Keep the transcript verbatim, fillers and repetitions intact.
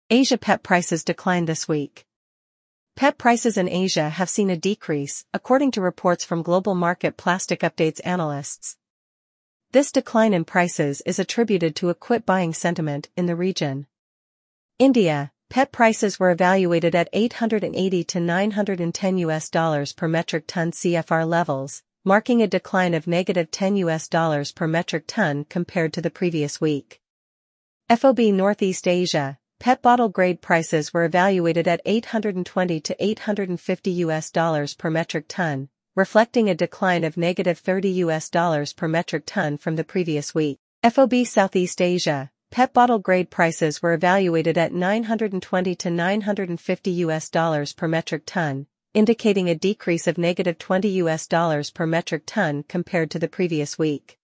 Asia pet prices declined this week. Pet prices in Asia have seen a decrease, according to reports from Global Market Plastic Updates analysts. This decline in prices is attributed to a quit buying sentiment in the region. India, pet prices were evaluated at eight hundred eighty to nine hundred ten U S dollars per metric ton C F R levels, marking a decline of negative ten U S dollars per metric ton compared to the previous week. F O B Northeast Asia, pet bottle grade prices were evaluated at eight hundred twenty to eight hundred fifty U S dollars per metric ton, reflecting a decline of negative thirty U S dollars per metric ton from the previous week. F O B Southeast Asia, pet bottle grade prices were evaluated at nine hundred twenty to nine hundred fifty U S dollars per metric ton, indicating a decrease of negative twenty U S dollars per metric ton compared to the previous week.